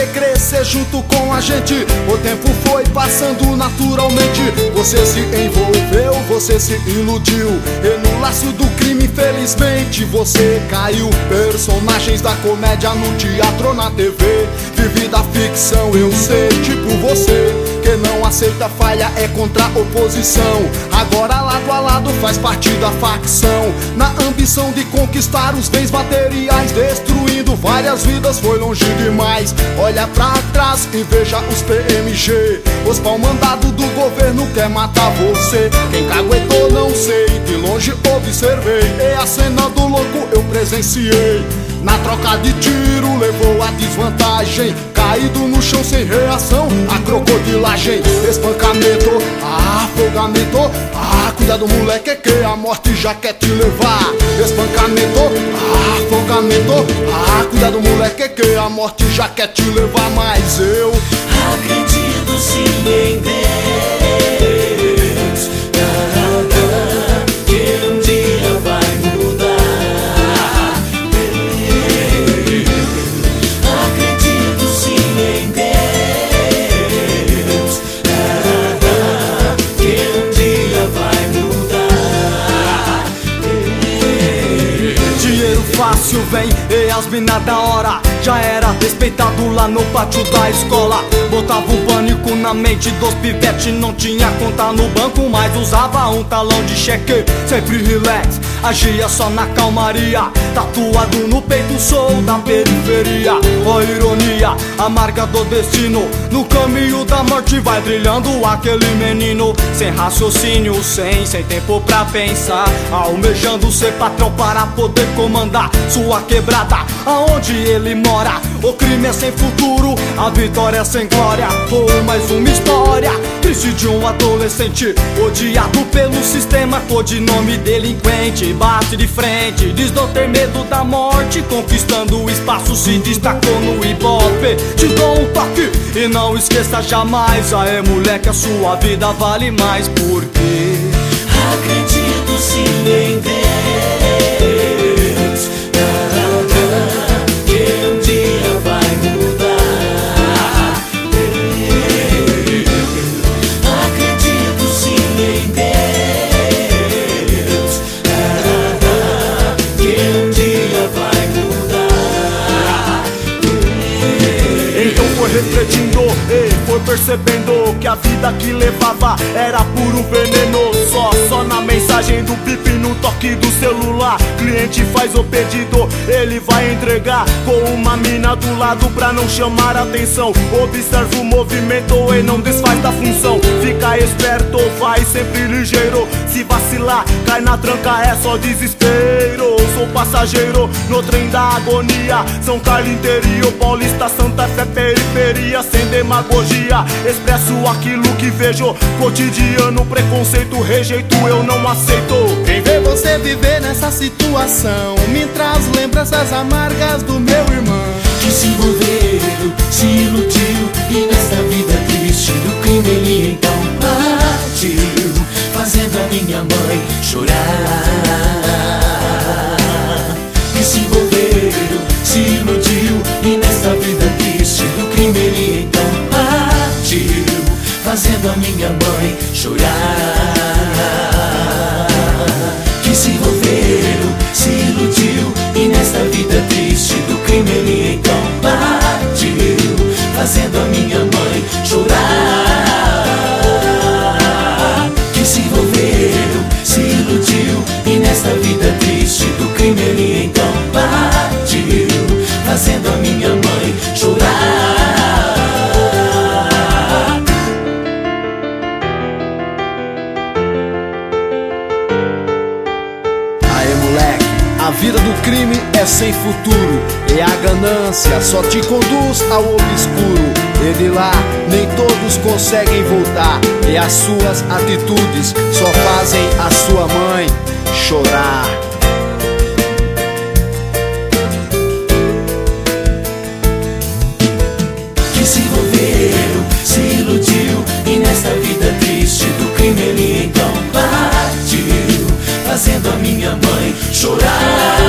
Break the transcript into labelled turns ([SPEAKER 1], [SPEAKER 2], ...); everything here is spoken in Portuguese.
[SPEAKER 1] querer crescer junto com a gente. O tempo foi passando naturalmente. Você se envolveu, você se iludiu, e no laço do crime infelizmente você caiu. Personagens da comédia no teatro ou na TV, vive da ficção, eu sei, tipo você, que não aceita falha, é contra a oposição. Agora lado a lado faz parte da facção, na ambição de conquistar os bens materiais, destruindo várias vidas, foi longe demais. Olha pra trás e veja os PMG, os pau-mandado do governo quer matar você. Quem caguetou não sei, de longe observei, e a cena do louco eu presenciei. Na troca de tiro levou a desvantagem, caído no chão sem reação, a crocodilagem. Espancamento, afogamento, cuidado moleque que a morte já quer te levar. Espancamento, afogamento, cuidado moleque que a morte já quer te levar. Mas eu
[SPEAKER 2] acredito sim em Deus, que um dia vai mudar. Acredito sim em Deus, que um dia vai mudar.
[SPEAKER 3] Dinheiro fácil vem e as mina da hora, já era respeitado lá no pátio da escola. Botava um pânico na mente dos pivetes, não tinha conta no banco, mas usava um talão de cheque. Sempre relax, agia só na calmaria, tatuado no peito, sou da periferia. Ó ironia, amarga do destino, no caminho da morte vai brilhando aquele menino. Sem raciocínio, sem tempo pra pensar, almejando ser patrão para poder comandar sua quebrada, aonde ele mora. O crime é sem futuro, a vitória é sem glória. Ou mais uma história triste de um adolescente odiado pelo sistema, codinome delinquente. Bate de frente, diz não ter medo da morte, conquistando o espaço se destacou no hip-hop. Te dou um toque e não esqueça jamais, aê moleque, a sua vida vale mais. Porque
[SPEAKER 2] acredito sim em Deus, que um dia vai mudar. Acredito sim em Deus, que um dia vai mudar.
[SPEAKER 3] então foi refletindo e foi percebendo que a vida que levava era puro veneno. Só na mensagem do bip, no toque do celular, cliente faz o pedido, ele vai entregar com uma mina do lado pra não chamar atenção. Observa o movimento e não desfaz da função. Fica esperto, vai sempre ligeiro, se vacilar, cai na tranca, é só desespero. Sou passageiro no trem da agonia, São Carlos interior, Paulista, Santa Fé, periferia. Sem demagogia, expresso aquilo que vejo, cotidiano, preconceito, rejeito, eu não aceito.
[SPEAKER 1] quem vê você viver nessa situação me traz lembranças amargas do meu irmão,
[SPEAKER 2] Que se envolveu, se iludiu, e nesta vida triste do crime ele então partiu, fazendo a minha mãe chorar. Que se envolveu, se iludiu, e nesta vida triste do crime ele então partiu, fazendo a minha mãe chorar. Que se envolveu, se iludiu, e nesta vida triste do crime ele então partiu, fazendo a minha mãe chorar. Que se envolveu, se iludiu, e nesta vida triste do crime ele então partiu, fazendo a minha mãe chorar.
[SPEAKER 1] A vida do crime é sem futuro, e a ganância só te conduz ao obscuro. E de lá nem todos conseguem voltar, e as suas atitudes só fazem a sua mãe chorar.
[SPEAKER 2] Que se envolveu, se iludiu, e nesta vida triste do crime ele então partiu, fazendo a minha mãe chorar.